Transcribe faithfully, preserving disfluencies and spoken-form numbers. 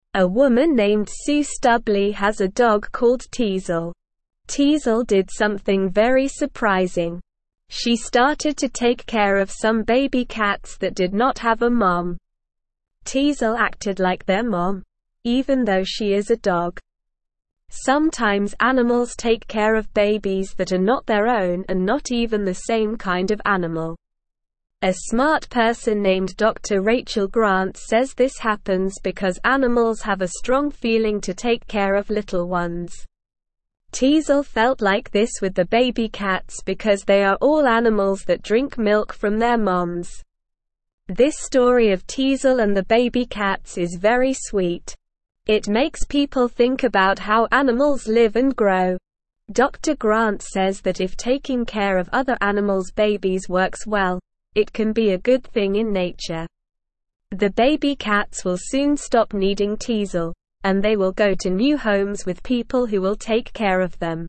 A woman named Sue Stubley has a dog called Teasel. Teasel did something very surprising. She started to take care of some baby cats that did not have a mom. Teasel acted like their mom, even though she is a dog. Sometimes animals take care of babies that are not their own and not even the same kind of animal. A smart person named Doctor Rachel Grant says this happens because animals have a strong feeling to take care of little ones. Teasel felt like this with the baby cats because they are all animals that drink milk from their moms. This story of Teasel and the baby cats is very sweet. It makes people think about how animals live and grow. Doctor Grant says that if taking care of other animals' babies works well, it can be a good thing in nature. The baby cats will soon stop needing Teasel, and they will go to new homes with people who will take care of them.